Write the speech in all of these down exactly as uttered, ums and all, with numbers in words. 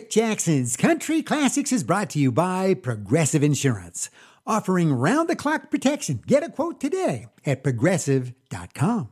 Rick Jackson's Country Classics is brought to you by Progressive Insurance, offering round-the-clock protection. Get a quote today at progressive dot com.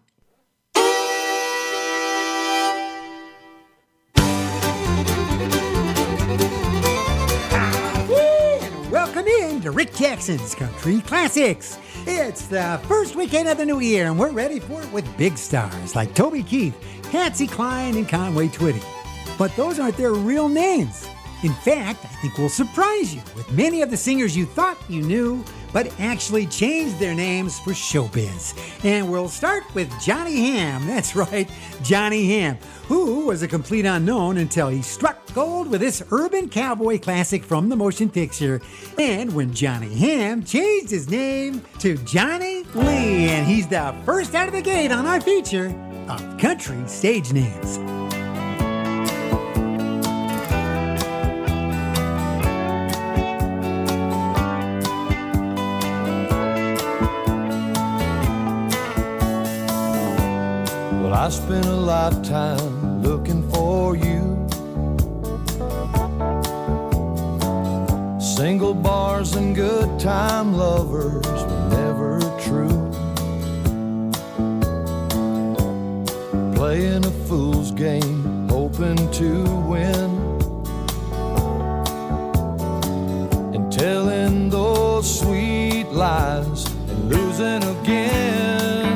Welcome in to Rick Jackson's Country Classics. It's the first weekend of the new year, and we're ready for it with big stars like Toby Keith, Patsy Cline, and Conway Twitty. But those aren't their real names. In fact, I think we'll surprise you with many of the singers you thought you knew, but actually changed their names for showbiz. And we'll start with Johnny Hamm. That's right, Johnny Hamm, who was a complete unknown until he struck gold with this urban cowboy classic from the motion picture. And when Johnny Hamm changed his name to Johnny Lee, and he's the first out of the gate on our feature of country stage names. I spent a lifetime looking for you. Single bars and good time lovers were never true. Playing a fool's game, hoping to win, and telling those sweet lies and losing again.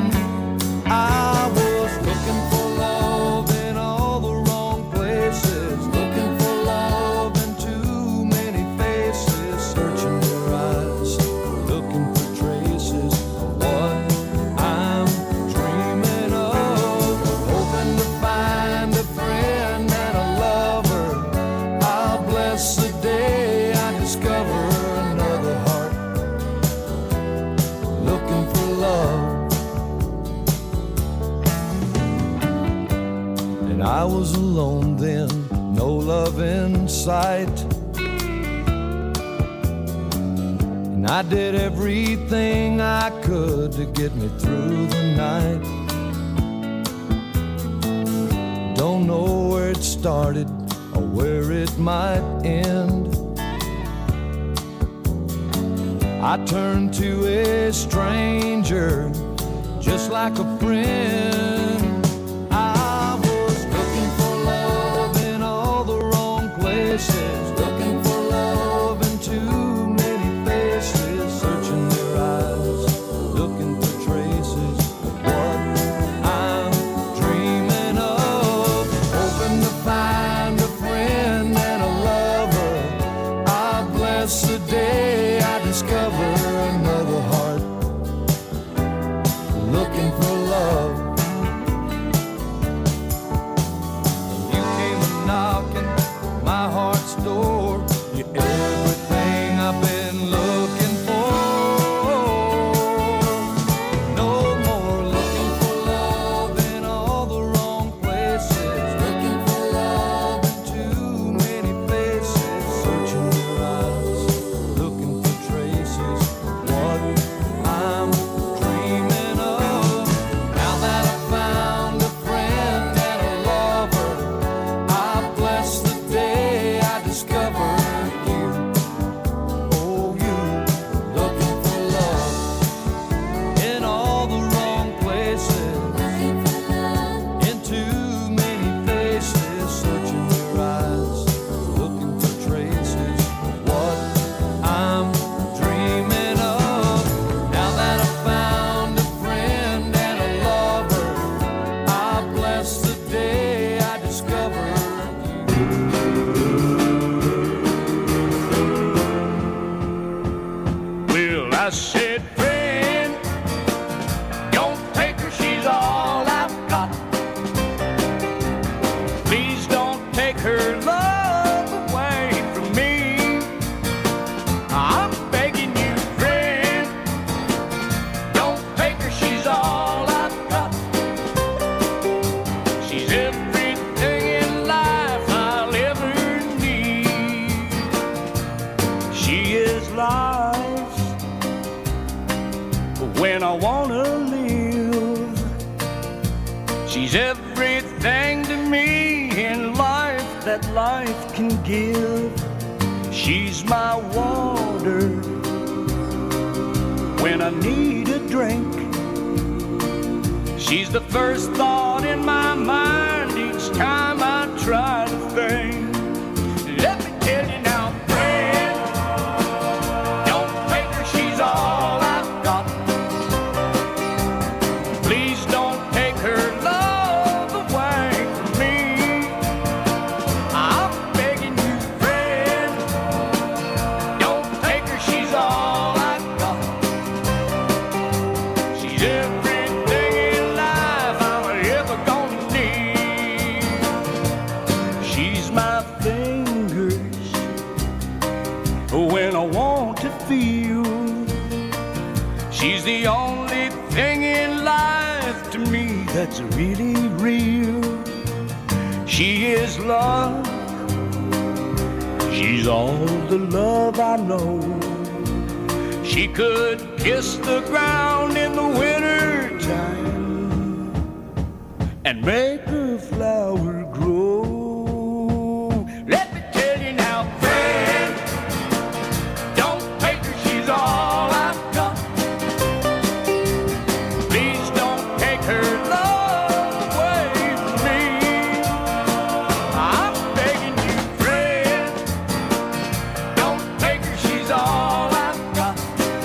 I was looking for love in all the wrong places, looking for love in too many faces, searching your eyes, looking for traces of what I'm dreaming of, hoping to find a friend and a lover. I'll bless the day I discover another heart looking for love. I was alone then, no love in sight, and I did everything I could to get me through the night. Don't know where it started or where it might end. I turned to a stranger just like a friend. Looking for love in too many faces, searching their eyes, looking for traces of what I'm dreaming of, hoping to find a friend and a lover. I bless the day I discover another heart looking for love. You came a knocking my heart's door, you're everything I've been looking for. No more looking for love in all the wrong places, looking for love in too many faces, searching your eyes, looking for traces of what I'm dreaming of. Now that I found a friend and a lover, I bless the day I discover you, oh you, looking for love in all the wrong places, looking for love in too many faces, searching your eyes, looking for traces of what I'm dreaming of. Now that I found a friend and a lover, I bless the day I discover. Well, I said, friend, don't take her, she's all I've got. Please don't take her love away from me. I'm begging you, friend, don't take her, she's all I've got. She's everything in life I'll ever need. She is life when I wanna live. She's everything to me in life that life can give. She's my water when I need a drink. She's the first thought in my mind each time I try to think. Let me tell you now, friend, don't make her, she's all I've got. Please don't take her love away from me. I'm begging you, friend, don't take her, she's all I've got. She's everything in life I'm ever gonna need. She's my fingers when I want to feel. She's the only thing in life to me that's really real. She is love. She's all the love I know. She could kiss the ground in the winter time and make a flower grow. Let me tell you now, friend, don't take her, she's all I've got. Please don't take her love away from me. I'm begging you, friend, don't take her, she's all I've got.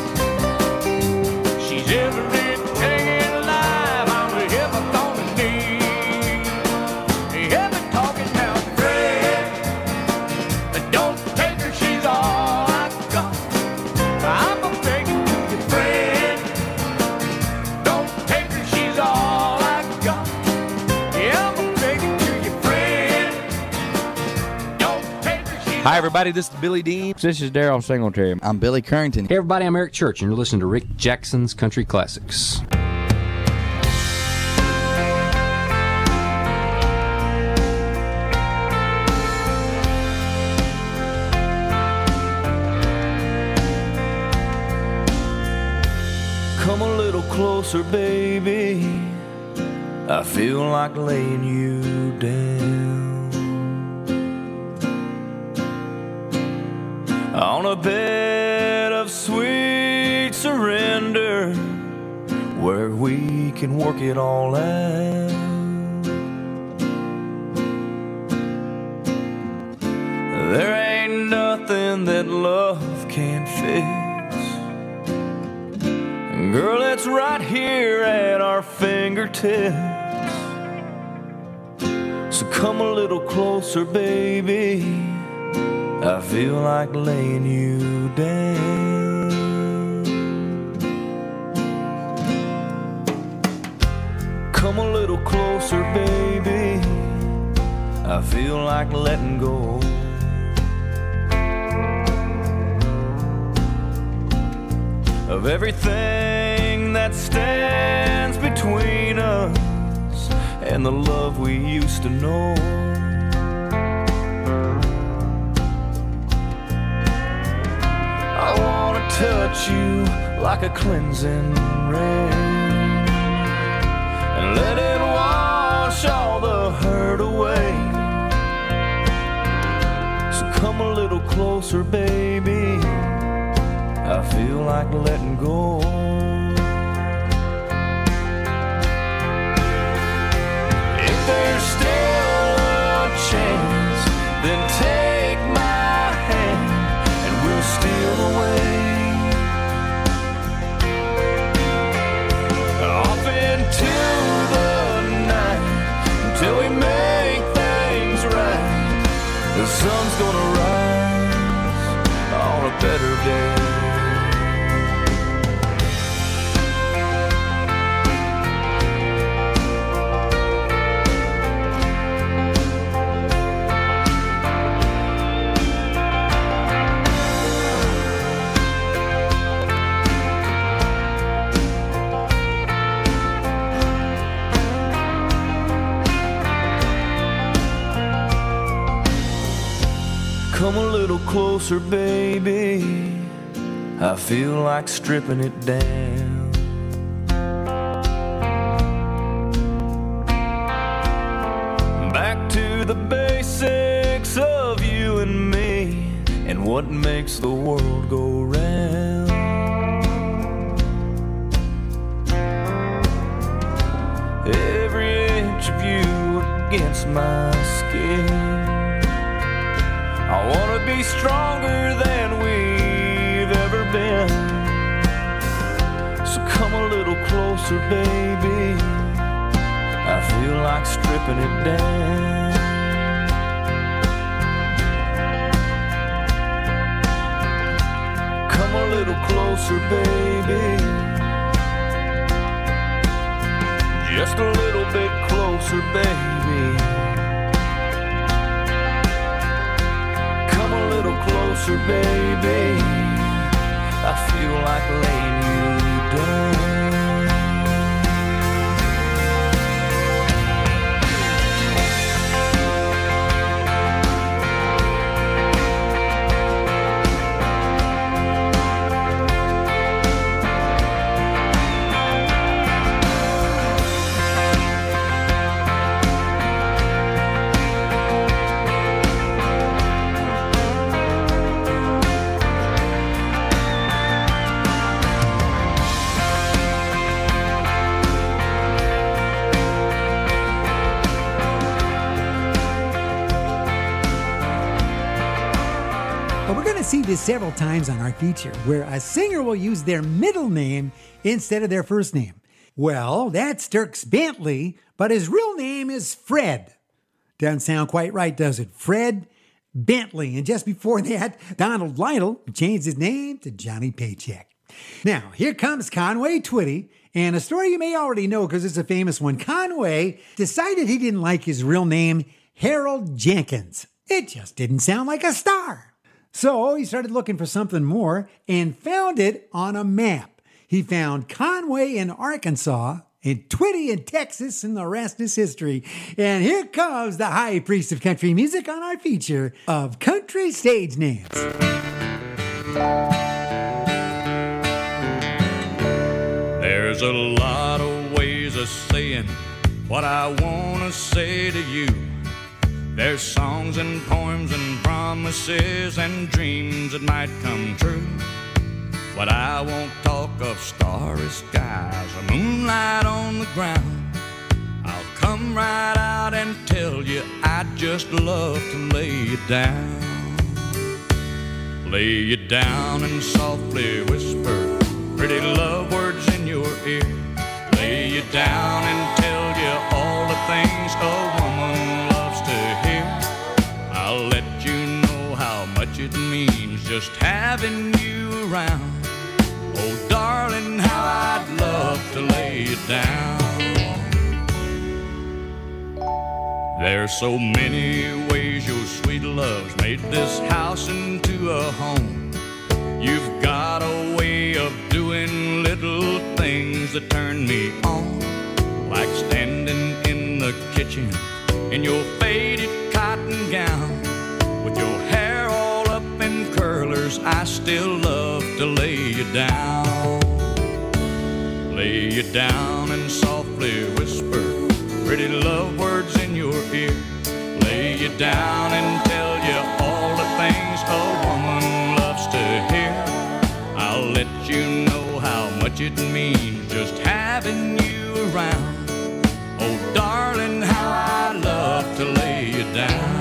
She's everything in life I'm ever gonna need. Ever talking now, friend, don't take her, she's all I've got. I'm a begging to you, friend, don't take her, she's all I've got. Yeah, I'm a begging to you, friend, don't take her, she's Hi, everybody. This is Billy Dean. This is Daryl Singletary. I'm Billy Currington. Hey everybody, I'm Eric Church, and you're listening to Rick Jackson's Country Classics. Come a little closer, baby. I feel like laying you down on a bed of sweet surrender where we can work it all out. There ain't nothing that love can't fix. Girl, it's right here at our fingertips. So come a little closer, baby. I feel like laying you down. Come a little closer, baby. I feel like letting go of everything that stands between us and the love we used to know. I wanna touch you like a cleansing rain and let it wash all the hurt away. So come a little closer, baby. I feel like letting go. If there's still a chance, then take my hand and we'll steal away off into the night until we make things right. The sun's gonna rise on a better day. Come a little closer, baby. I feel like stripping it down. Back to the basics. what makes the world go round. Every inch of you against my skin. I wanna be stronger than we've ever been. So come a little closer, baby. I feel like stripping it down. Come a little closer, baby. Just a little bit closer, baby. Come a little closer, baby. I feel like laying you down. See this several times on our feature, where a singer will use their middle name instead of their first name. Well, that's Dierks Bentley, but his real name is Fred. Doesn't sound quite right, does it? Fred Bentley. And just before that, Donald Lytle changed his name to Johnny Paycheck. Now, here comes Conway Twitty, and a story you may already know because it's a famous one. Conway decided he didn't like his real name, Harold Jenkins. It just didn't sound like a star. So he started looking for something more and found it on a map. He found Conway in Arkansas and Twitty in Texas, and the rest is history. And here comes the high priest of country music on our feature of country stage names. There's a lot of ways of saying what I want to say to you. There's songs and poems and promises and dreams that might come true. But I won't talk of starry skies or moonlight on the ground. I'll come right out and tell you I'd just love to lay you down. Lay you down and softly whisper pretty love words in your ear. Lay you down and tell you all the things a woman loves to hear. I'll let you know how much it means just having you around. Oh, darling, how I'd love to lay you down. There's so many ways your sweet love's made this house into a home. You've got a way of doing little things that turn me on, like standing in the kitchen in your faded cotton gown with your hair all up in curlers. I still love to lay you down. Lay you down and softly whisper pretty love words in your ear. Lay you down and tell you all the things a woman loves to hear. I'll let you know how much it means just having you around. Oh, darling, how I love to lay you down.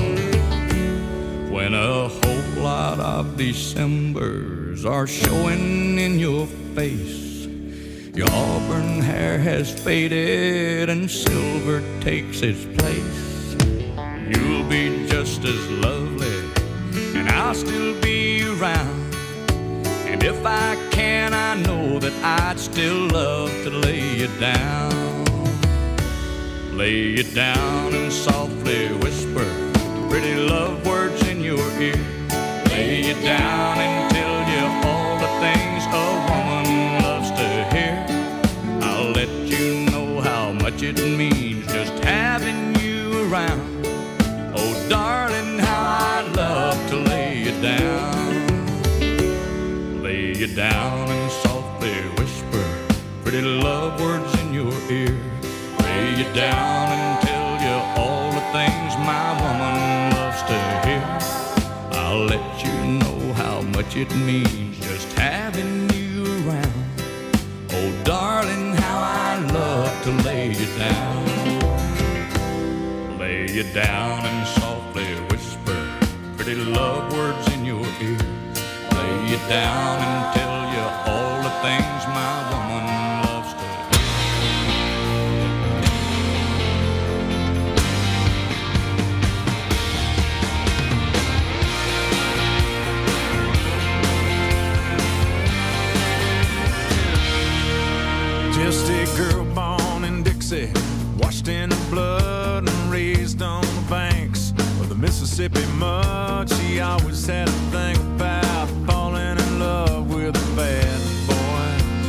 When a whole lot of Decembers are showing in your face, your auburn hair has faded and silver takes its place. You'll be just as lovely and I'll still be around. And if I can, I know that I'd still love to lay you down. Lay you down and softly whisper pretty love words in your ear. Lay you down and tell you all the things a woman loves to hear. I'll let you know how much it means just having you around. Oh, darling, how I'd love to lay you down. Lay you down and softly whisper pretty love words in your ear. Lay you down and tell you all the things my woman loves to hear. I'll let you know much it means just having you around. Oh, darling, how I love to lay you down. Lay you down and softly whisper pretty love words in your ear. Lay you down and tell you all the things my woman loves to Just a girl born in Dixie, washed in the blood and raised on the banks of the Mississippi mud. She always had a thing about falling in love with a bad boy.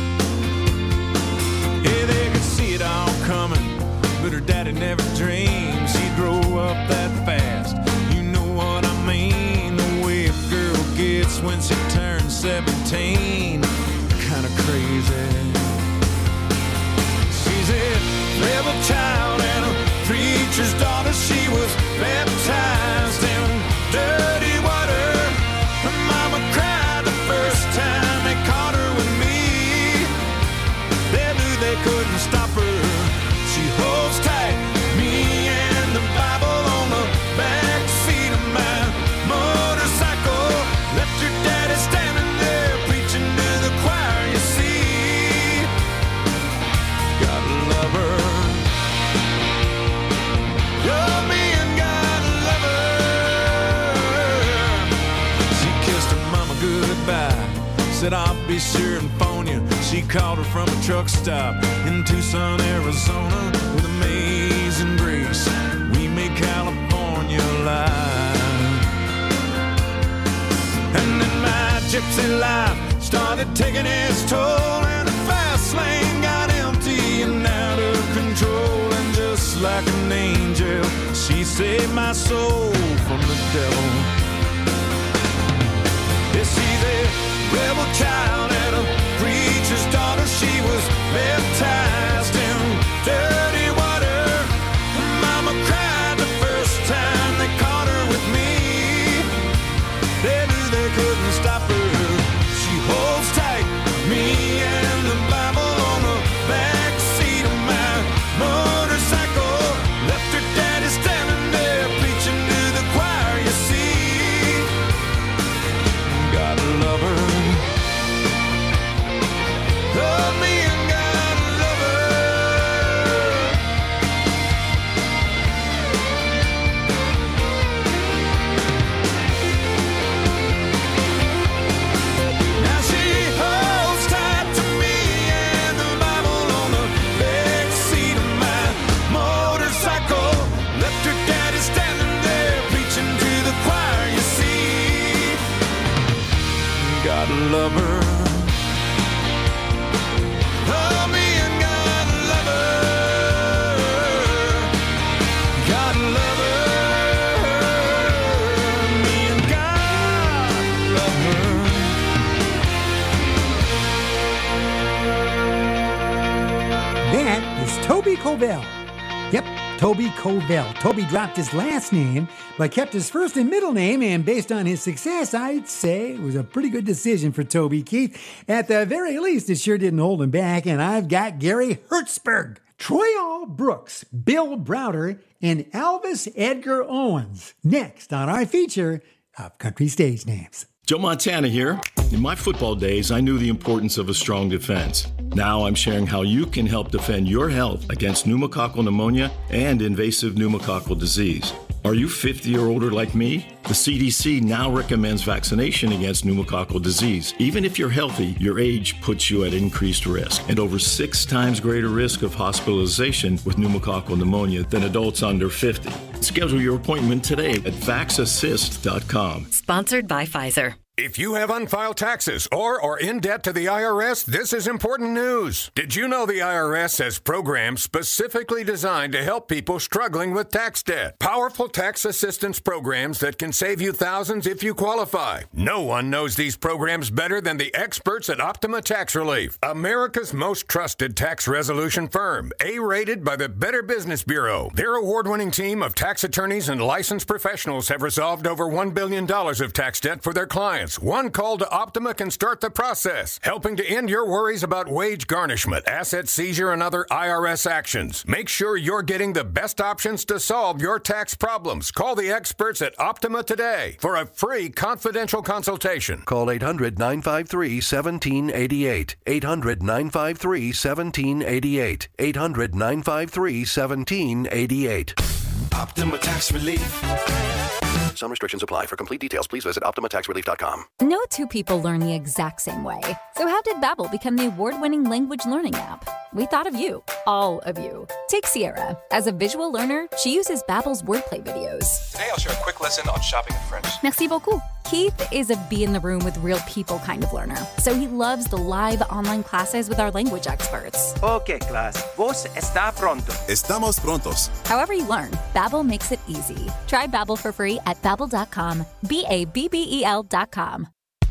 Yeah, they could see it all coming, but her daddy never dreamed she'd grow up that fast. You know what I mean, the way a girl gets when she turns seventeen, kinda crazy. She's a rebel child and a preacher's daughter. She was baptized in dirty water. Her mama cried the first time they caught her with me. They knew they couldn't stop her. She holds tight, me and the Bible on the back seat of my motorcycle. Left her daddy standing there preaching to the choir, you see. Gotta love her. Oh, me and gotta love her. She kissed her mama goodbye, said I'll be sure and phone you. She called her from a truck stop in Tucson, Arizona, with amazing grace. We made California alive. And then my gypsy life started taking its toll, and the fast lane got empty and out of control. And just like an angel, she saved my soul from the devil. Yeah, she's a rebel child and a preacher's daughter. She was baptized in dirty water. Her mama cried the first time they caught her with me. They knew they couldn't stop her. She holds tight, me and the Bible on the back seat of my motorcycle. Left her daddy standing there preaching to the choir, you see. Gotta love her. Oh, me and gotta love her. Now she holds tight to me and the Bible on the back seat of my motorcycle. Left her daddy standing there preaching to the choir, you see. Gotta love her. Oh, me and gotta love her. Gotta love her. Me and gotta love her. That is Toby Covell. Yep, Toby Covell. Toby dropped his last name, but kept his first and middle name, and based on his success, I'd say it was a pretty good decision for Toby Keith. At the very least, it sure didn't hold him back, and I've got Gary Hertzberg, Troy All Brooks, Bill Browder, and Elvis Edgar Owens next on our feature of Country Stage Names. Joe Montana here. In my football days, I knew the importance of a strong defense. Now I'm sharing how you can help defend your health against pneumococcal pneumonia and invasive pneumococcal disease. Are you fifty or older like me? The C D C now recommends vaccination against pneumococcal disease. Even if you're healthy, your age puts you at increased risk and over six times greater risk of hospitalization with pneumococcal pneumonia than adults under fifty. Schedule your appointment today at vax assist dot com. Sponsored by Pfizer. If you have unfiled taxes or are in debt to the I R S, this is important news. Did you know the I R S has programs specifically designed to help people struggling with tax debt? Powerful tax assistance programs that can save you thousands if you qualify. No one knows these programs better than the experts at Optima Tax Relief, America's most trusted tax resolution firm, A-rated by the Better Business Bureau. Their award-winning team of tax attorneys and licensed professionals have resolved over one billion dollars of tax debt for their clients. chance. One call to Optima can start the process, helping to end your worries about wage garnishment, asset seizure, and other I R S actions. Make sure you're getting the best options to solve your tax problems. Call the experts at Optima today for a free confidential consultation. Call eight hundred, nine five three, one seven eight eight. eight hundred, nine five three, one seven eight eight. eight hundred, nine five three, one seven eight eight. Optima Tax Relief. Some restrictions apply. For complete details, please visit Optima Tax Relief dot com. No two people learn the exact same way. So how did Babbel become the award-winning language learning app? We thought of you, all of you. Take Sierra. As a visual learner, she uses Babbel's wordplay videos. Today I'll share a quick lesson on shopping in French. Merci beaucoup. Keith is a be in the room with real people kind of learner, so he loves the live online classes with our language experts. Okay, class. Vos está pronto. Estamos prontos. However you learn, Babbel makes it easy. Try Babbel for free at babbel dot com. B A B B E L dot com.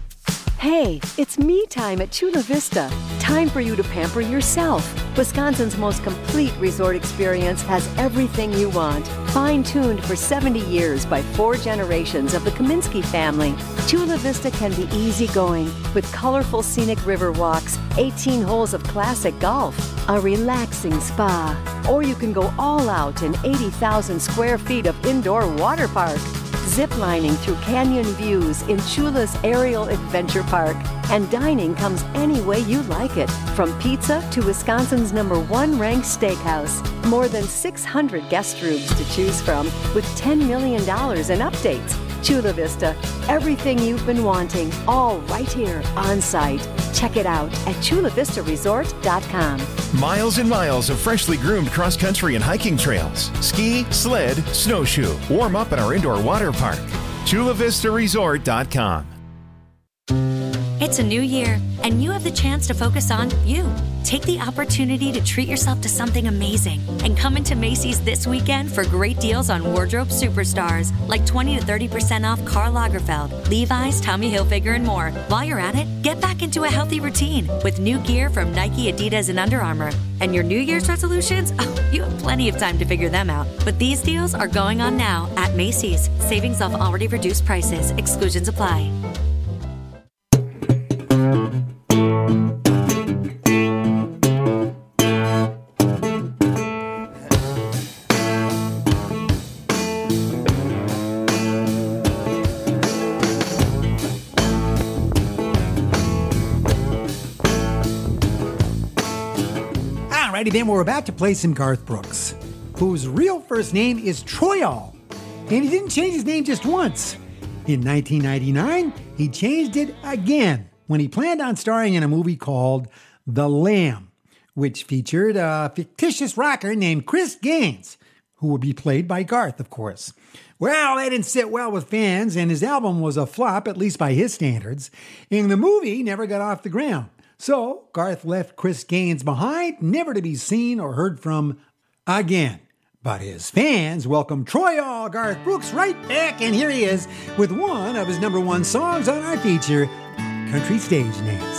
Hey, it's me time at Chula Vista. Time for you to pamper yourself. Wisconsin's most complete resort experience has everything you want. Fine-tuned for seventy years by four generations of the Kaminsky family, Chula Vista can be easygoing with colorful scenic river walks, eighteen holes of classic golf, a relaxing spa, or you can go all out in eighty thousand square feet of indoor water park. Ziplining through canyon views in Chula's Aerial Adventure Park. And dining comes any way you like it, from pizza to Wisconsin's number one ranked steakhouse. More than six hundred guest rooms to choose from with ten million dollars in updates. Chula Vista, everything you've been wanting, all right here on site. Check it out at chula vista resort dot com. Miles and miles of freshly groomed cross-country and hiking trails. Ski, sled, snowshoe. Warm up at our indoor water park. chula vista resort dot com. It's a new year, and you have the chance to focus on you. Take the opportunity to treat yourself to something amazing and come into Macy's this weekend for great deals on wardrobe superstars like twenty to thirty percent off Karl Lagerfeld, Levi's, Tommy Hilfiger, and more. While you're at it, get back into a healthy routine with new gear from Nike, Adidas, and Under Armour. And your New Year's resolutions? Oh, you have plenty of time to figure them out. But these deals are going on now at Macy's. Savings off already reduced prices. Exclusions apply. Alrighty then, we're about to play some Garth Brooks, whose real first name is Troyall, and he didn't change his name just once. In nineteen ninety-nine, he changed it again when he planned on starring in a movie called The Lamb, which featured a fictitious rocker named Chris Gaines, who would be played by Garth, of course. Well, that didn't sit well with fans, and his album was a flop, at least by his standards, and the movie never got off the ground. So Garth left Chris Gaines behind, never to be seen or heard from again. But his fans welcomed Troyall Garth Brooks right back, and here he is with one of his number one songs on our feature, Country Stage Names.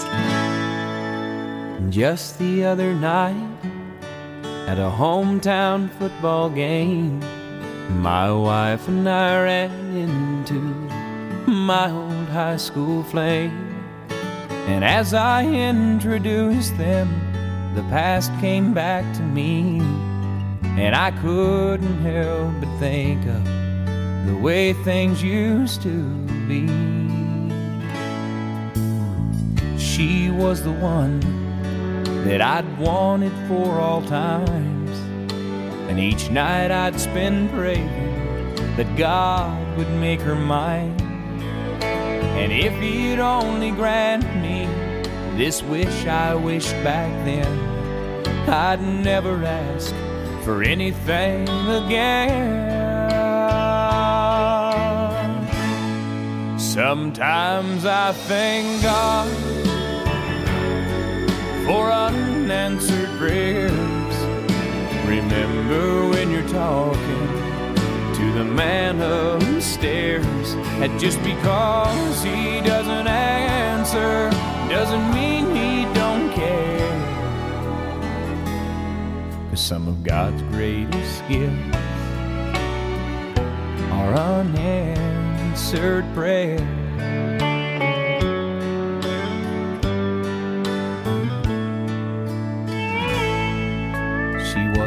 Just the other night, at a hometown football game, my wife and I ran into my old high school flame. And as I introduced them, the past came back to me, and I couldn't help but think of the way things used to be. She was the one that I'd wanted for all times, and each night I'd spend praying that God would make her mine. And if he'd only grant me this wish I wished back then, I'd never ask for anything again. Sometimes I thank God for unanswered prayers. Remember when you're talking to the man upstairs, and just because he doesn't answer doesn't mean he don't care. 'Cause some of God's greatest gifts are unanswered prayers.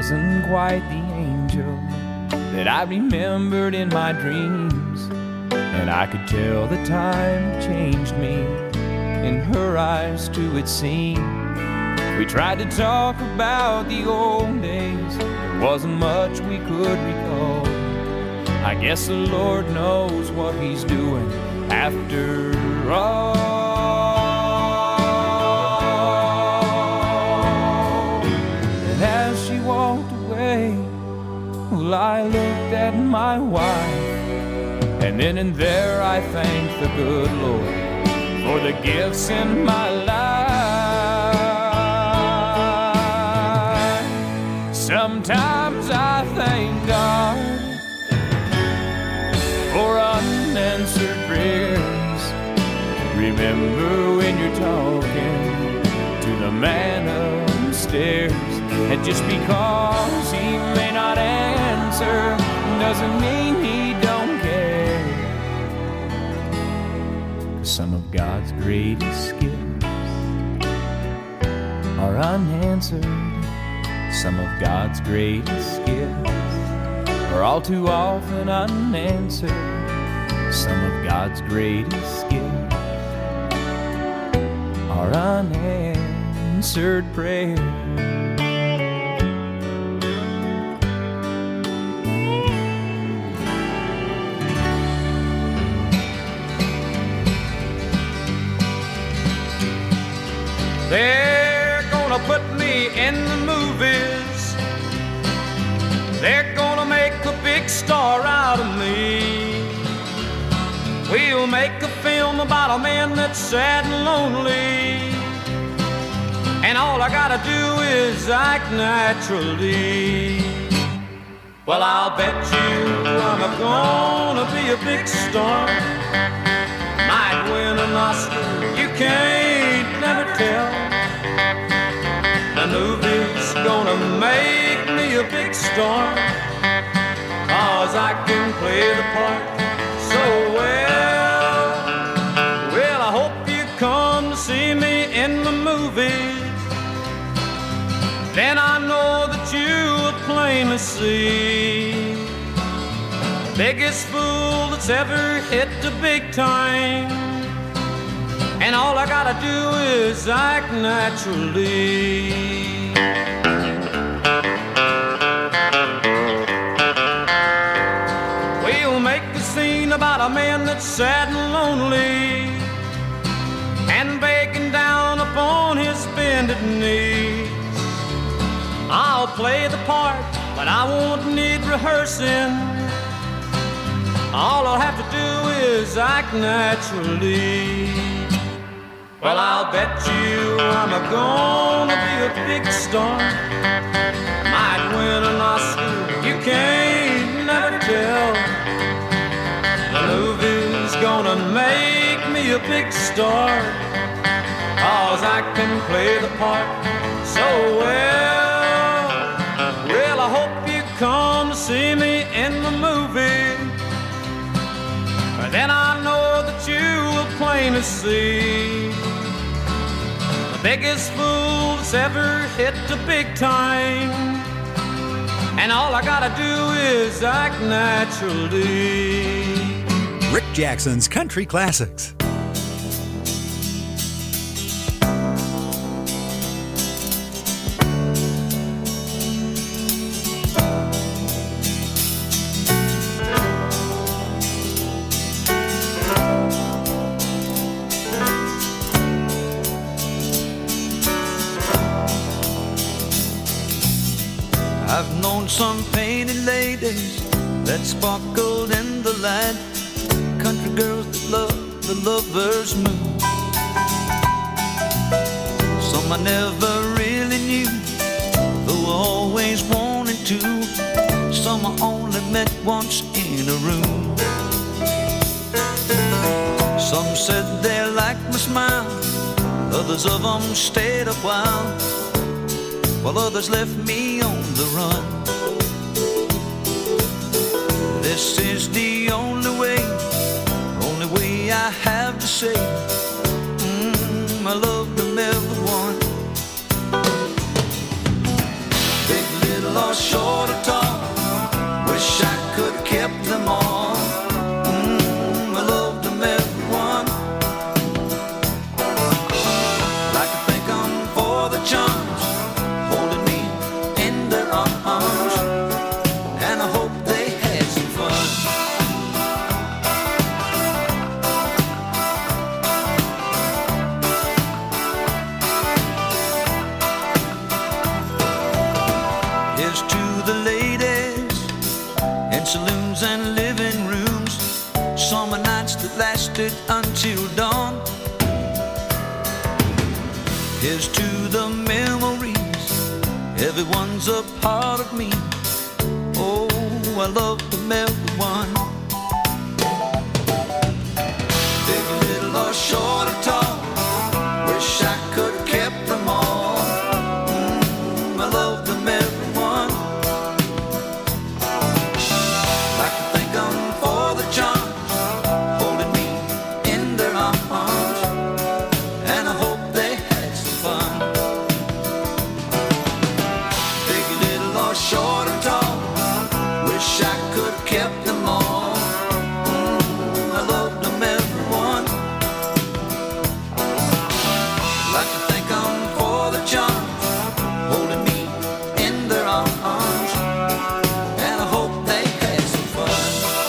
wasn't quite the angel that I remembered in my dreams, and I could tell the time changed me. In her eyes too it seemed. We tried to talk about the old days. There wasn't much we could recall. I guess the Lord knows what He's doing after all. And as she walked away, well, I looked at my wife, and then and there I thanked the good Lord for the gifts in my life. Sometimes I thank God for unanswered prayers. Remember when you're talking to the man upstairs, and just because he may not answer doesn't mean he don't care. 'Cause some of God's greatest gifts are unanswered. Some of God's greatest gifts are all too often unanswered. Some of God's greatest gifts are unanswered prayers. They're gonna put me in the movies. They're gonna make a big star out of me. We'll make a film about a man that's sad and lonely, and all I gotta do is act naturally. Well, I'll bet you I'm gonna be a big star. Might win an Oscar, you can't never tell. The movie's gonna make me a big star, 'cause I can play the part so well. Well, I hope you come to see me in the movies. Then I know that you will plainly see the biggest fool that's ever hit the big time, and all I gotta do is act naturally. We'll make a scene about a man that's sad and lonely, and begging down upon his bended knees. I'll play the part, but I won't need rehearsing. All I'll have to do is act naturally. Well, I'll bet you I'm a gonna be a big star. Might win an Oscar, you can't never tell. The movie's gonna make me a big star, 'cause I can play the part so well. Well, I hope you come to see me in the movie. Then I know that you will plainly see the biggest fool that's ever hit the big time, and all I gotta do is act naturally. Rick Jackson's Country Classics. I've known some painted ladies that sparkled in the light, country girls that love the lover's moon. Some I never really knew, though I always wanted to. Some I only met once in a room. Some said they liked my smile, others of them stayed a while, while others left me on the run. This is the only way, only way I have to say, mm, I loved them everyone. Big, little, or I could have kept them all. Mm, I loved them everyone. Like to thank them for the chums holding me in their arms, and I hope they had some fun. Here's to the ladies in saloons and living rooms, summer nights that lasted until dawn. Here's to the memories, everyone's a part of me. Oh, I love them everyone. Big, little, or short or tall, wish I could have kept them all. Mm, I love them everyone. Like to thank them for the charms holding me in their arms, and I hope they had some fun. Big, little, or short or tall, wish I could have kept them all. Mm, I loved them everyone. Like to thank them for the charms holding me in their arms, and I hope they had some fun.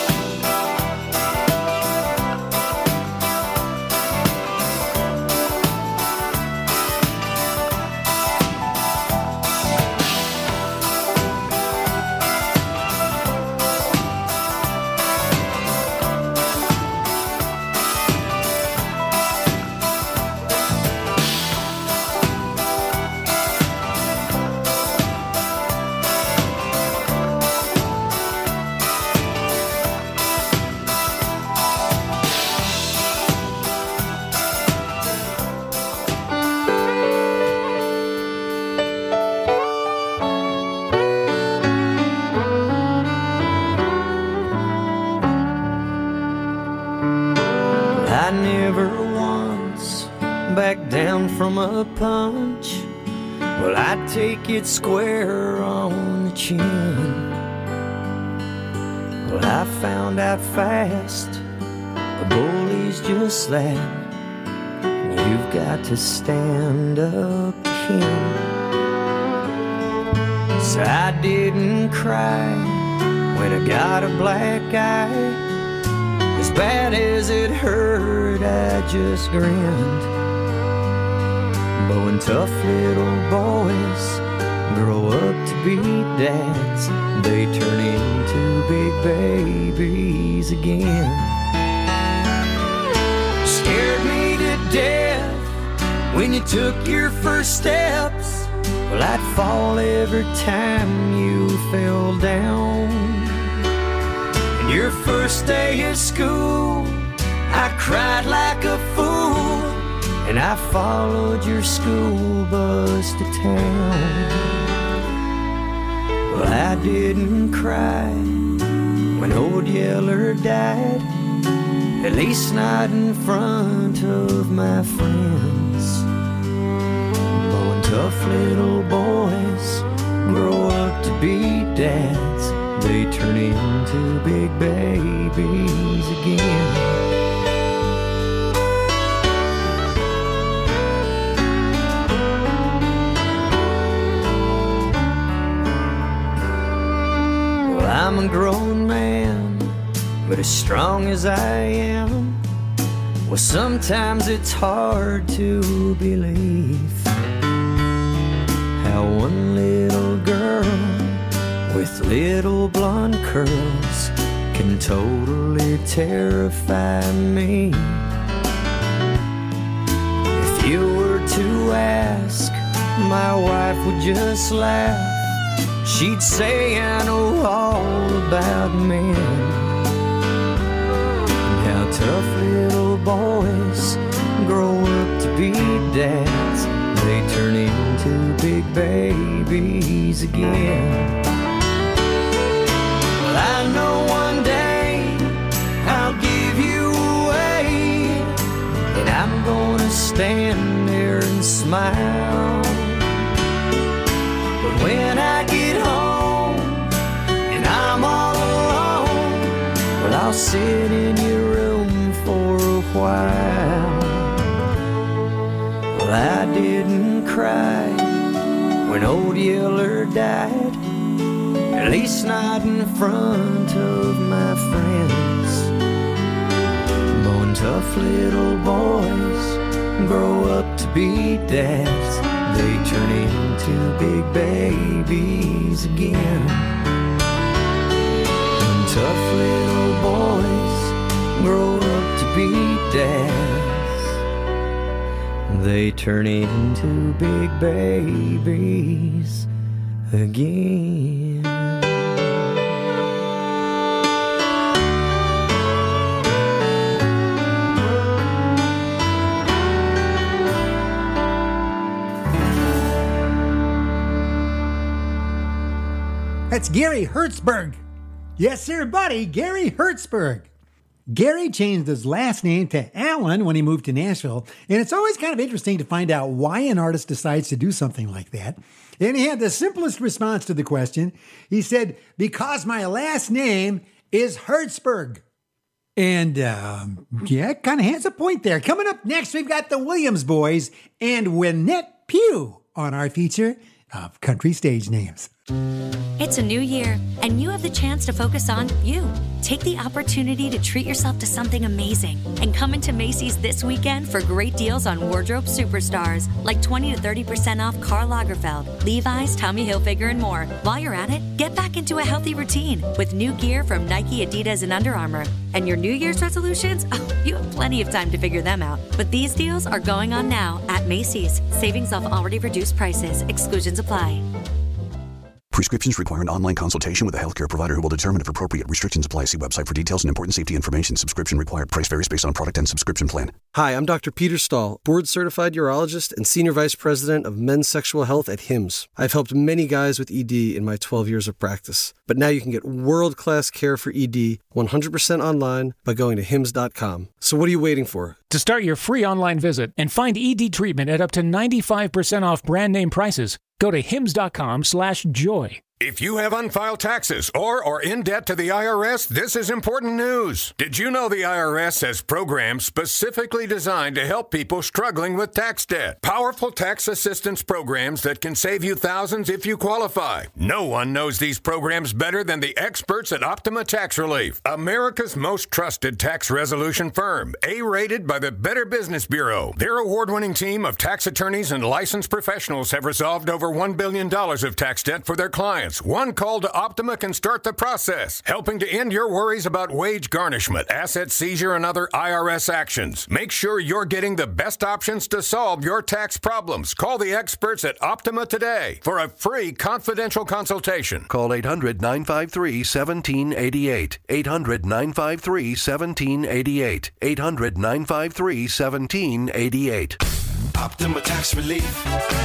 I never once backed down from a punch. Well, I take it square on the chin. Well, I found out fast a bully's just that. You've got to stand up to him. So I didn't cry when I got a black eye. As bad as it hurt, I just grinned. But when tough little boys grow up to be dads, they turn into big babies again. Scared me to death when you took your first steps. Well, I'd fall every time you fell down. Your first day of school, I cried like a fool, and I followed your school bus to town. Well, I didn't cry when old Yeller died, at least not in front of my friends. But when tough little boys grow up to be dads, they turn into big babies again. Well, I'm a grown man, but as strong as I am, well, sometimes it's hard to believe how one little girl with little blonde curls can totally terrify me. If you were to ask, my wife would just laugh. She'd say I know all about men, and how tough little boys grow up to be dads. They turn into big babies again. I know one day I'll give you away, and I'm gonna stand there and smile. But when I get home and I'm all alone, I'll sit in your room for a while. Well, I didn't cry when old Yeller died, at least not in front of my friends. Born tough little boys grow up to be dads. They turn into big babies again. And tough little boys grow up to be dads. They turn into big babies again. That's Gary Hertzberg. Yes, sir, buddy, Gary Hertzberg. Gary changed his last name to Allen when he moved to Nashville, and it's always kind of interesting to find out why an artist decides to do something like that. And he had the simplest response to the question. He said, because my last name is Hertzberg. And, um, yeah, kind of has a point there. Coming up next, we've got the Williams Boys and Winnette Pugh on our feature of country stage names. It's a new year, and you have the chance to focus on you. Take the opportunity to treat yourself to something amazing and come into Macy's this weekend for great deals on wardrobe superstars like twenty to thirty percent off Karl Lagerfeld, Levi's, Tommy Hilfiger, and more. While you're at it, get back into a healthy routine with new gear from Nike, Adidas, and Under Armour. And your New Year's resolutions? Oh, you have plenty of time to figure them out. But these deals are going on now at Macy's. Savings off already reduced prices. Exclusions apply. Prescriptions require an online consultation with a healthcare provider who will determine if appropriate. Restrictions apply. See website for details and important safety information. Subscription required. Price varies based on product and subscription plan. Hi, I'm Doctor Peter Stahl, board-certified urologist and senior vice president of men's sexual health at Hims. I've helped many guys with E D in my twelve years of practice. But now you can get world-class care for E D one hundred percent online by going to hims dot com. So what are you waiting for? To start your free online visit and find E D treatment at up to ninety-five percent off brand name prices, go to hims dot com slash joy. If you have unfiled taxes or are in debt to the I R S, this is important news. Did you know the I R S has programs specifically designed to help people struggling with tax debt? Powerful tax assistance programs that can save you thousands if you qualify. No one knows these programs better than the experts at Optima Tax Relief, America's most trusted tax resolution firm, A-rated by the Better Business Bureau. Their award-winning team of tax attorneys and licensed professionals have resolved over one billion dollars of tax debt for their clients. One call to Optima can start the process, helping to end your worries about wage garnishment, asset seizure, and other I R S actions. Make sure you're getting the best options to solve your tax problems. Call the experts at Optima today for a free confidential consultation. Call eight hundred nine five three one seven eight eight. eight hundred nine five three one seven eight eight. eight hundred nine five three one seven eight eight. Optima Tax Relief.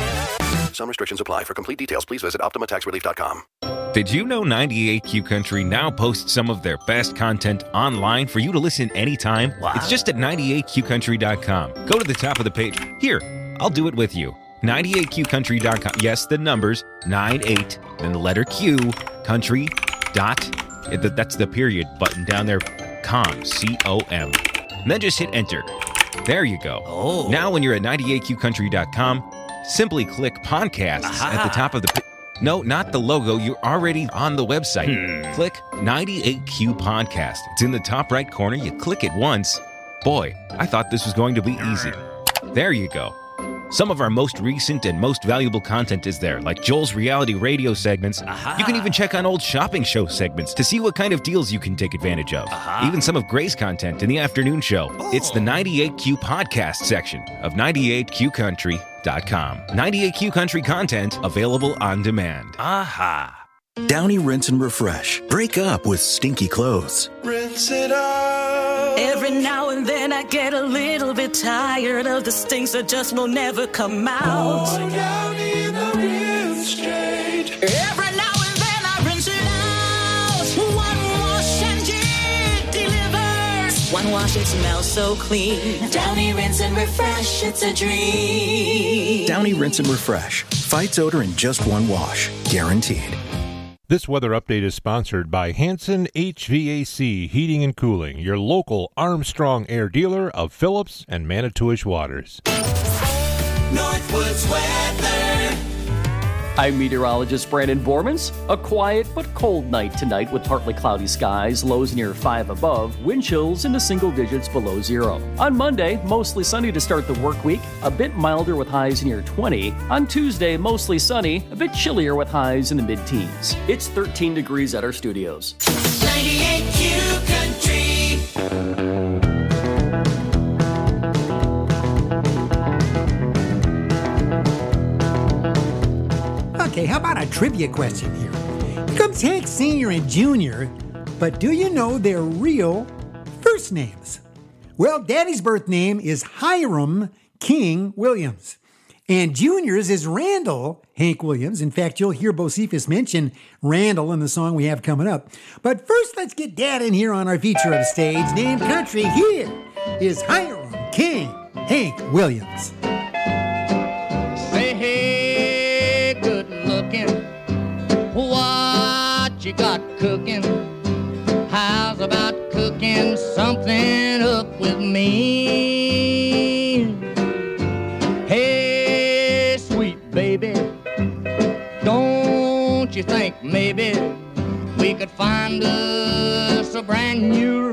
Some restrictions apply. For complete details, please visit optima tax relief dot com. Did you know ninety-eight Q Country now posts some of their best content online for you to listen anytime? Wow. It's just at ninety-eight q country dot com. Go to the top of the page. Here, I'll do it with you. ninety-eight q country dot com. Yes, the numbers, ninety-eight, then the letter Q, country, dot, that's the period button down there, com, C O M. And then just hit enter. There you go. Oh. Now when you're at ninety-eight q country dot com, simply click podcasts Aha. at the top of the page. No, not the logo. You're already on the website. Hmm. Click ninety-eight Q Podcast. It's in the top right corner. You click it once. Boy, I thought this was going to be easy. There you go. Some of our most recent and most valuable content is there, like Joel's reality radio segments. Aha. You can even check on old shopping show segments to see what kind of deals you can take advantage of. Aha. Even some of Gray's content in the afternoon show. Oh. It's the ninety-eight Q Podcast section of ninety-eight q country dot com. ninety-eight Q Country content available on demand. Aha. Downy Rinse and Refresh. Break up with stinky clothes. Rinse it out. Every now and then I get a little bit tired of the stinks that just will never come out. Pouring down in the rinse straight. Every now and then I rinse it out. One wash and it delivers. One wash, it smells so clean. Downy Rinse and Refresh, it's a dream. Downy Rinse and Refresh. Fights odor in just one wash. Guaranteed. This weather update is sponsored by Hanson H V A C Heating and Cooling, your local Armstrong Air dealer of Phillips and Manitowish Waters. Northwoods weather. I'm meteorologist Brandon Bormans. A quiet but cold night tonight with partly cloudy skies, lows near five above, wind chills in the single digits below zero. On Monday, mostly sunny to start the work week, a bit milder with highs near twenty. On Tuesday, mostly sunny, a bit chillier with highs in the mid-teens. It's thirteen degrees at our studios. ninety-eight Q Country. Okay, how about a trivia question here? Here comes Hank Senior and Junior, but do you know their real first names? Well, Daddy's birth name is Hiram King Williams, and Junior's is Randall Hank Williams. In fact, you'll hear Bocephus mention Randall in the song we have coming up. But first, let's get Dad in here on our feature of the stage named Country. Here is Hiram King Hank Williams. Say, hey, good looking, what you got cooking? How's about cooking something up with me? Hey, sweet baby, don't you think maybe we could find us a brand new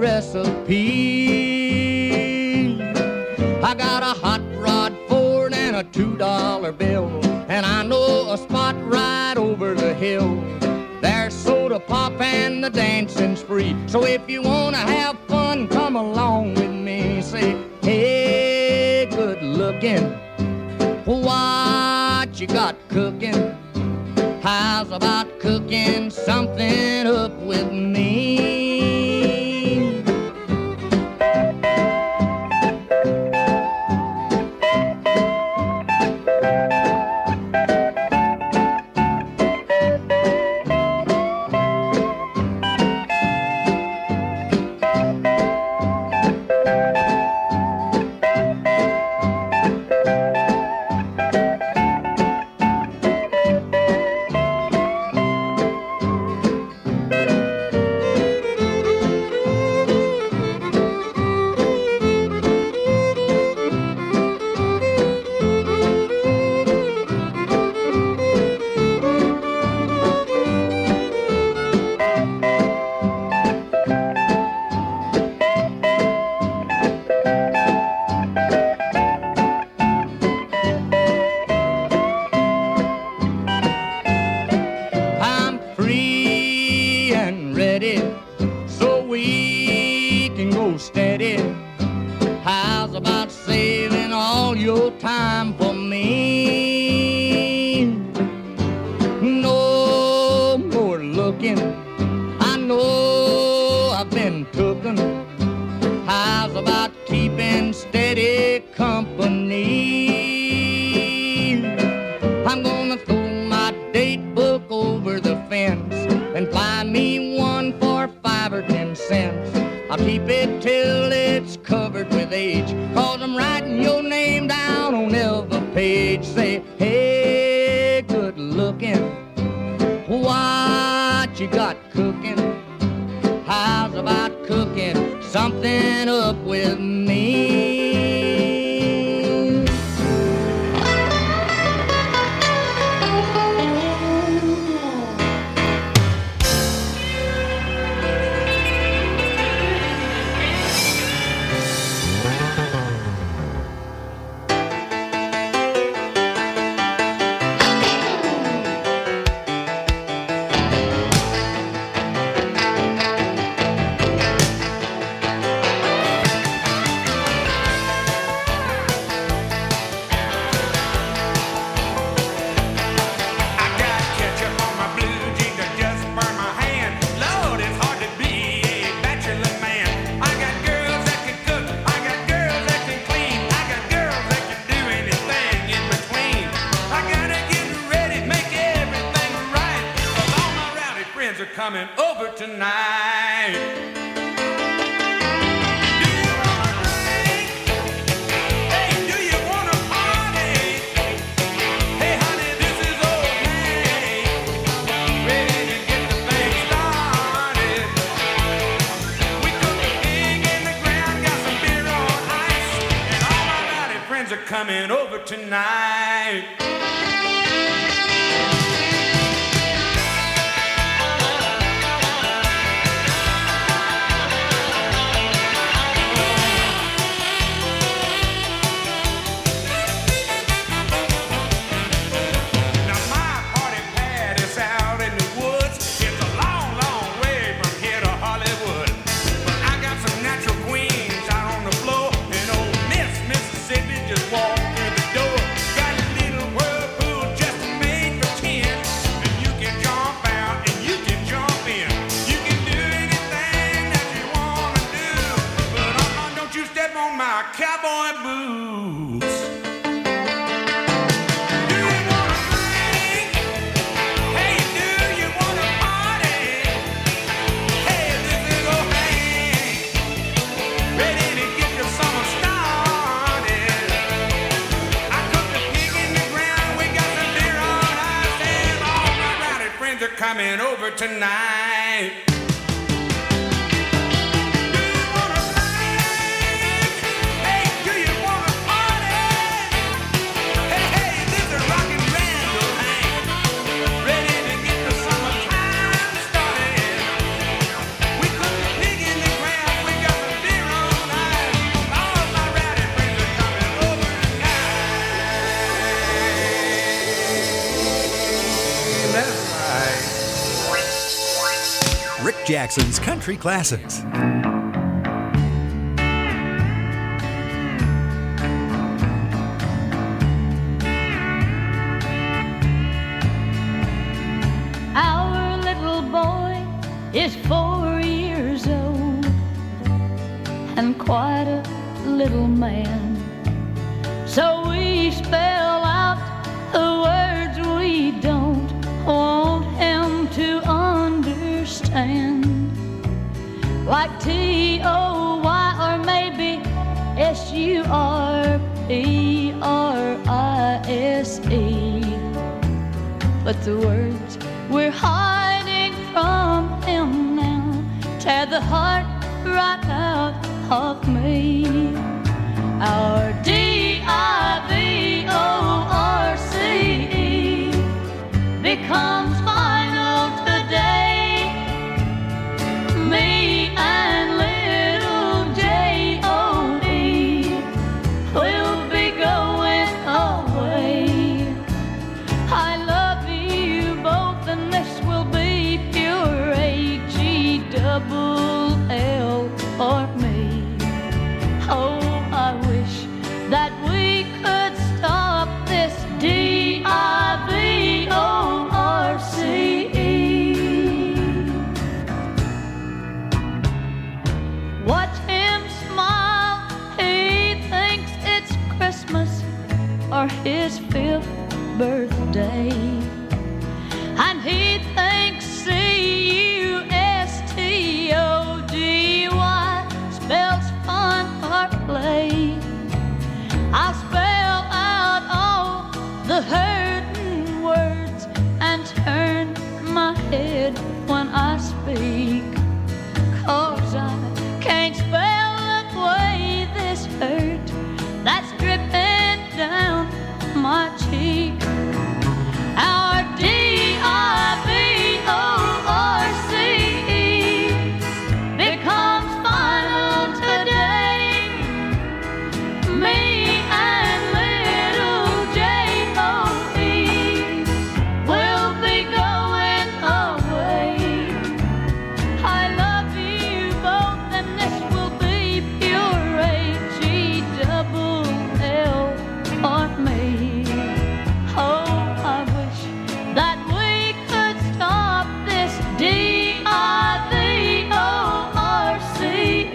recipe? I got a hot rod Ford and a two dollar bill, and I know a spot right over the hill. There's soda pop and the dancing's free. So if you wanna have fun, come along with me. Say, hey, good looking, what you got cooking? How's about cooking something up with me? coming over tonight. Cowboy boots. Do you wanna drink? Hey, do you wanna party? Hey, this is old Hank, ready to get the summer started. I cooked a pig in the ground, we got some beer on ice, and all my rowdy friends are coming over tonight. Rick Jackson's Country Classics. Our little boy is four years old and quite a little man. So we spell out the words we don't want him to understand, like T O Y or maybe S U R P R I S E. But the words we're hiding from him now tear the heart right out of me. Our D I V O R C E becomes final today. Me and little J O E will be going away. I love you both and this will be pure H E double L for me. Oh, I wish that we could stop this D I V O R C E. Watch him smile, he thinks it's Christmas or his fifth birthday. And he thinks C U S T O G Y spells fun or play. I'll spell out all the hurting words and turn my head when I speak, 'cause I can't spell away this hurt that's dripping down my cheek. Our D I V O R C E becomes final today. Me and little J O E will be going away. I love you both and this will be pure H E double L for me. Oh, I wish that we could stop this D I V O R C E.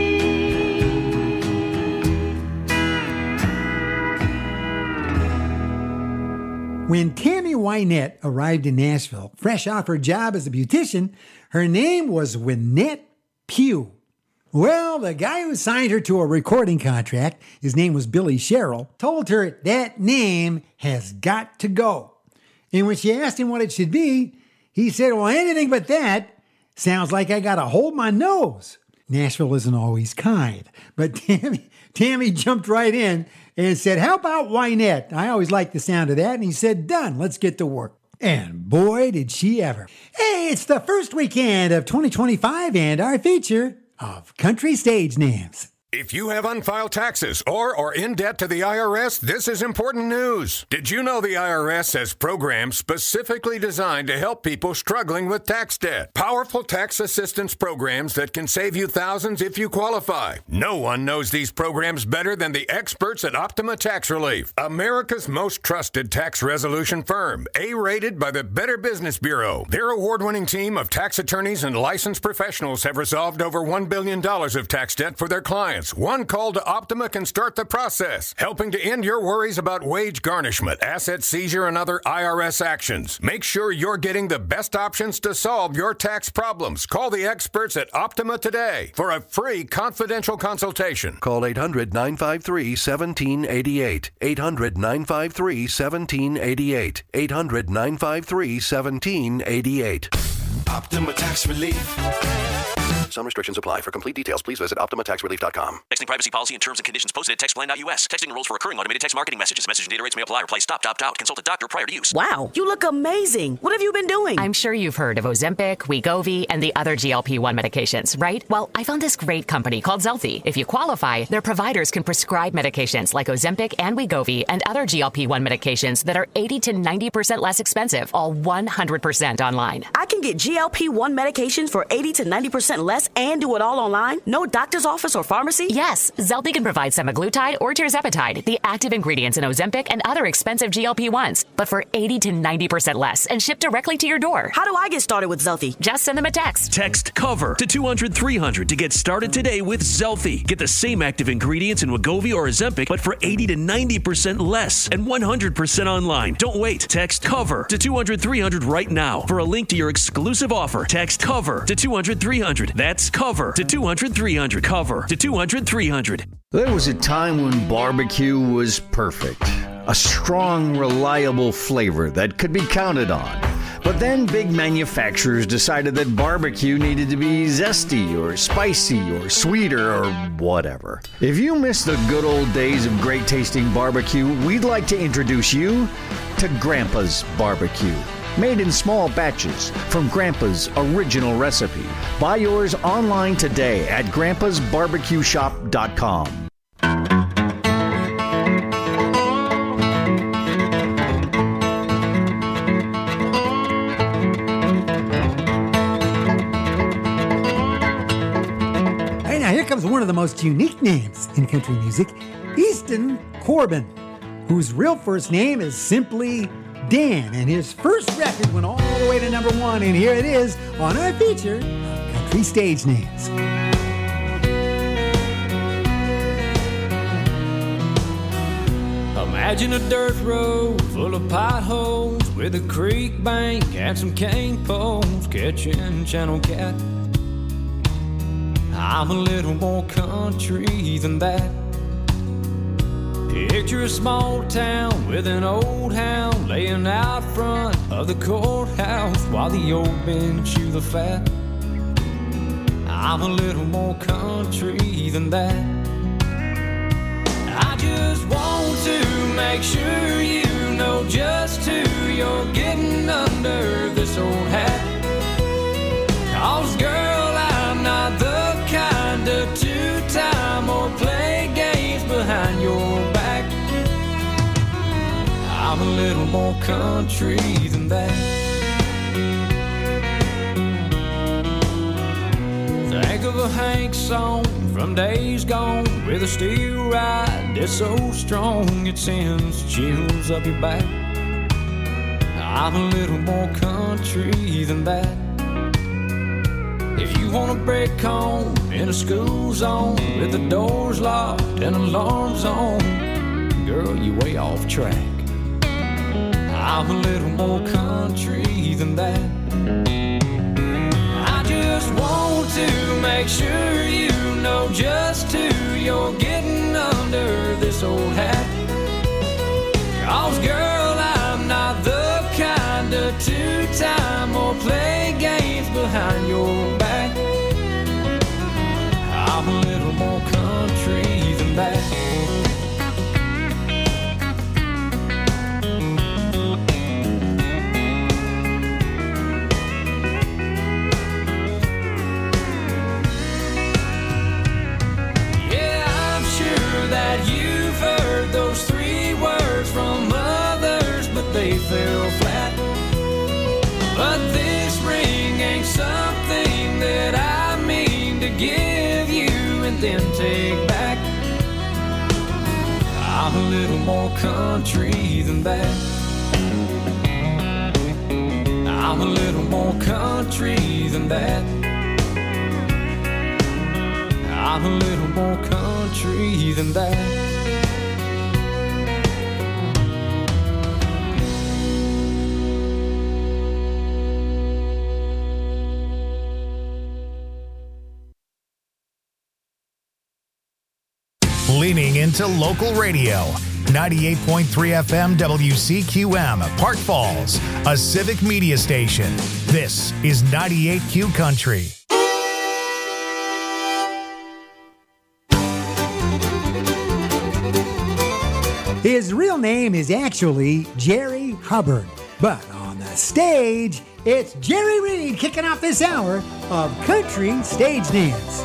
When Tammy Wynette arrived in Nashville, fresh off her job as a beautician, her name was Wynette Pugh. Well, the guy who signed her to a recording contract, his name was Billy Sherrill, told her that name has got to go. And when she asked him what it should be, he said, well, anything but that. Sounds like I gotta hold my nose. Nashville isn't always kind. But Tammy, Tammy jumped right in and said, how about Wynette? I always like the sound of that. And he said, done, let's get to work. And boy, did she ever. Hey, it's the first weekend of twenty twenty-five and our feature of country stage names. If you have unfiled taxes or are in debt to the I R S, this is important news. Did you know the I R S has programs specifically designed to help people struggling with tax debt? Powerful tax assistance programs that can save you thousands if you qualify. No one knows these programs better than the experts at Optima Tax Relief, America's most trusted tax resolution firm, A-rated by the Better Business Bureau. Their award-winning team of tax attorneys and licensed professionals have resolved over one billion dollars of tax debt for their clients. One call to Optima can start the process, helping to end your worries about wage garnishment, asset seizure, and other I R S actions. Make sure you're getting the best options to solve your tax problems. Call the experts at Optima today for a free confidential consultation. Call eight hundred, nine five three, one seven eight eight. eight hundred, nine five three, one seven eight eight. eight hundred, nine five three, one seven eight eight. Optima Tax Relief. Some restrictions apply. For complete details, please visit Optima Tax Relief dot com. Texting privacy policy and terms and conditions posted at text plan dot U S. Texting rules for recurring automated text marketing messages. Message and data rates may apply. Reply stop, opt out. Consult a doctor prior to use. Wow, you look amazing. What have you been doing? I'm sure you've heard of Ozempic, Wegovy, and the other G L P one medications, right? Well, I found this great company called Zelfie. If you qualify, their providers can prescribe medications like Ozempic and Wegovy and other G L P one medications that are eighty to ninety percent less expensive, all one hundred percent online. I can get G L P one medications for eighty to ninety percent less and do it all online? No doctor's office or pharmacy? Yes, Zelfie can provide semaglutide or tirzepatide, the active ingredients in Ozempic and other expensive G L P ones, but for eighty to ninety percent less and shipped directly to your door. How do I get started with Zelfie? Just send them a text. Text COVER to two hundred, three hundred to get started today with Zelfie. Get the same active ingredients in Wegovy or Ozempic, but for eighty to ninety percent less and one hundred percent online. Don't wait. Text COVER to two hundred, three hundred right now for a link to your exclusive offer. Text COVER to two hundred, three hundred. That's COVER to two hundred, three hundred. COVER to two hundred, three hundred. There was a time when barbecue was perfect. A strong, reliable flavor that could be counted on. But then big manufacturers decided that barbecue needed to be zesty or spicy or sweeter or whatever. If you miss the good old days of great tasting barbecue, we'd like to introduce you to Grandpa's Barbecue. Made in small batches from Grandpa's original recipe. Buy yours online today at grandpas barbecue shop dot com. Hey, now here comes one of the most unique names in country music, Easton Corbin, whose real first name is simply Dan, and his first record went all the way to number one, and here it is on our feature of country stage names. Imagine a dirt road full of potholes with a creek bank and some cane poles catching channel cat. I'm a little more country than that. Picture a small town with an old hound laying out front of the courthouse while the old men chew the fat. I'm a little more country than that. I just want to make sure you know just who you're getting under this old hat. 'Cause girl, I'm not the kind of two-time or play games behind your back. I'm a little more country than that. Think of a Hank song from days gone with a steel ride that's so strong it sends chills up your back. I'm a little more country than that. If you want to break home in a school zone with the doors locked and alarms on, girl, you way off track. I'm a little more country than that. I just want to make sure you know just who you're getting under this old hat. 'Cause girl, I'm not the kind of two-time or play games behind your back. fell flat. But this ring ain't something that I mean to give you and then take back. I'm a little more country than that. I'm a little more country than that. I'm a little more country than that. Leaning into local radio. ninety-eight point three F M W C Q M, Park Falls, a civic media station. This is ninety-eight Q Country. His real name is actually Jerry Hubbard, but on the stage, it's Jerry Reed kicking off this hour of Country Stage Dance.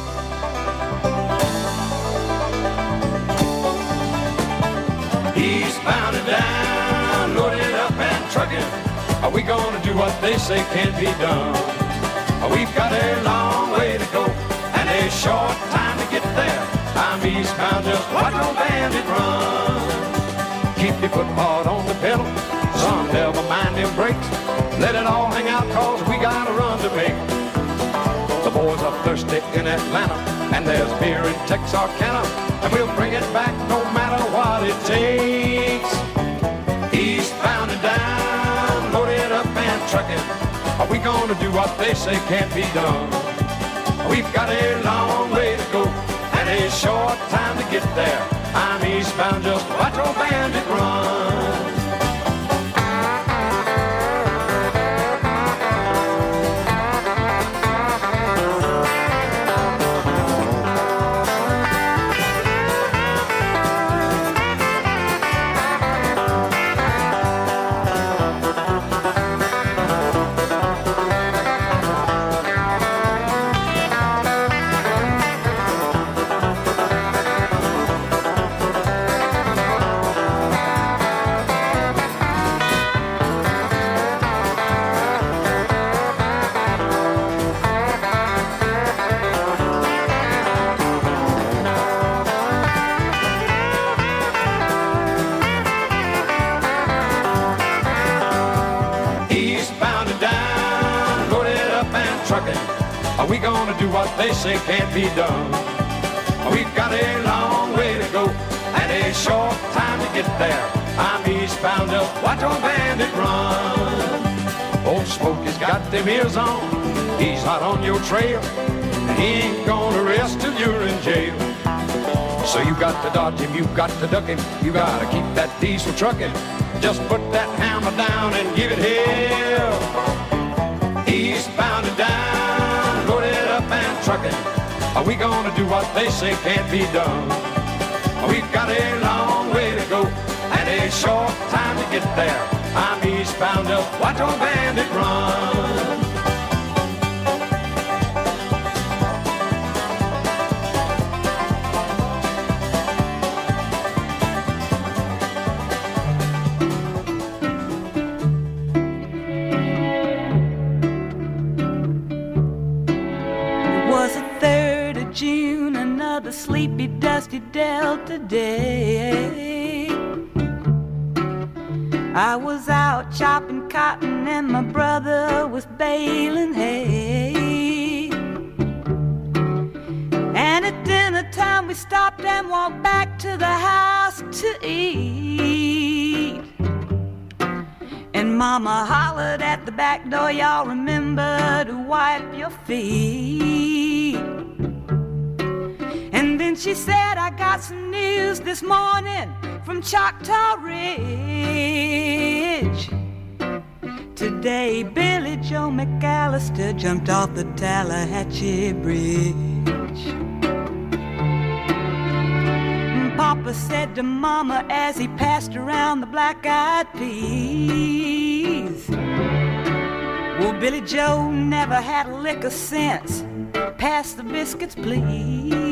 Eastbound and down, loaded up and trucking. Are we gonna do what they say can't be done? We've got a long way to go and a short time to get there. I'm eastbound, just watch old bandit run. Keep your foot hard on the pedal, son, never mind them brakes. Let it all hang out, cause we got a run to make. The boys are thirsty in Atlanta, and there's beer in Texarkana, and we'll bring it back no matter what it takes. Eastbound and down, loaded up and trucking. Are we gonna do what they say can't be done? We've got a long way to go and a short time to get there. I'm eastbound, just watch old bandit run. Are we gonna do what they say can't be done? We've got a long way to go and a short time to get there. I'm eastbound, just watch old bandit run. Old Smokey's got them ears on, he's hot on your trail, and he ain't gonna rest till you're in jail. So you got to dodge him, you got to duck him, you gotta keep that diesel trucking. Just put that hammer down and give it hell. Eastbound and down, loaded up and trucking. Are we gonna do what they say can't be done? We've got a long way to go and a short time to get there. I'm eastbound, just watch old bandit run. The sleepy, dusty Delta day. I was out chopping cotton and my brother was baling hay. And at dinner time we stopped and walked back to the house to eat. And Mama hollered at the back door, y'all remember to wipe your feet. And then she said, I got some news this morning from Choctaw Ridge. Today, Billy Joe McAllister jumped off the Tallahatchie Bridge. And Papa said to Mama as he passed around the black-eyed peas, well, Billy Joe never had a lick of sense. Pass the biscuits, please.